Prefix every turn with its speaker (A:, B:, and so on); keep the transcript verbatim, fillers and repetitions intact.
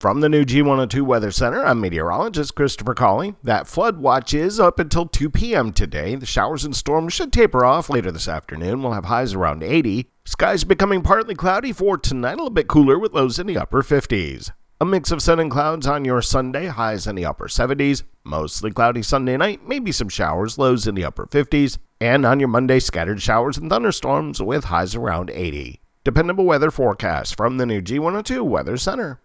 A: From the new G one oh two Weather Center, I'm meteorologist Christopher Cawley. That flood watch is up until two p.m. today. The showers and storms should taper off later this afternoon. We'll have highs around eighty. Skies becoming partly cloudy for tonight, a little bit cooler with lows in the upper fifties. A mix of sun and clouds on your Sunday, highs in the upper seventies. Mostly cloudy Sunday night, maybe some showers, lows in the upper fifties. And on your Monday, scattered showers and thunderstorms with highs around eighty. Dependable weather forecast from the new G one oh two Weather Center.